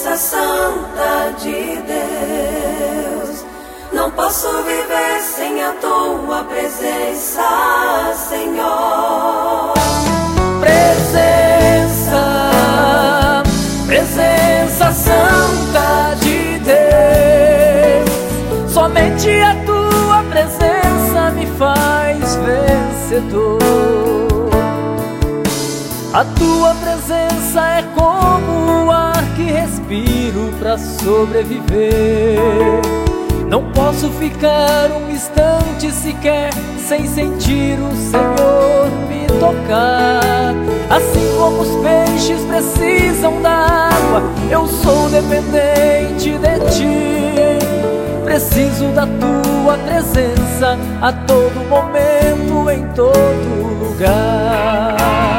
presença santa de Deus. Não posso viver sem a tua presença, Senhor. Presença santa de Deus. Somente a tua presença me faz vencedor. A tua presença é como o ar que respiro para sobreviver. Não posso ficar um instante sequer sem sentir o Senhor me tocar. Assim como os peixes precisam da água, eu sou dependente de ti. Preciso da tua presença a todo momento, em todo lugar.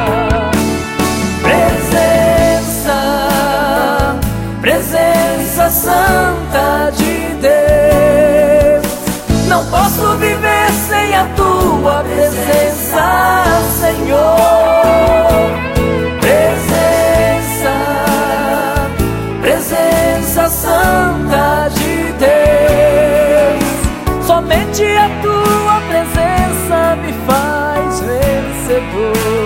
Presença santa de Deus. Não posso viver sem a tua presença, Senhor. Presença santa de Deus. Somente a tua presença me faz vencedor.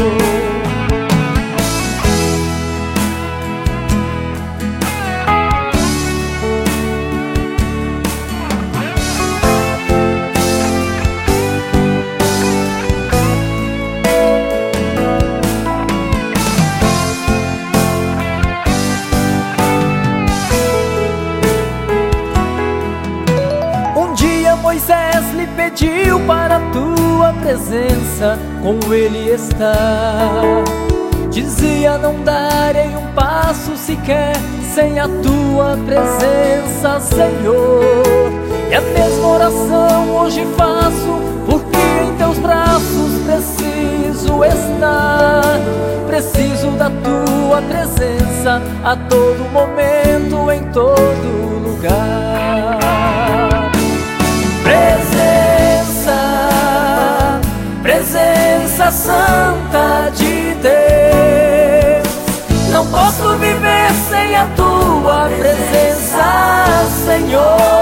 Moisés lhe pediu para a tua presença com ele estar. Dizia: não darei um passo sequer sem a tua presença, Senhor. E a mesma oração hoje faço, porque em teus braços preciso estar. Preciso da tua presença a todo momento, em todo lugar. Presença santa de Deus. Não posso viver sem a tua presença, Senhor.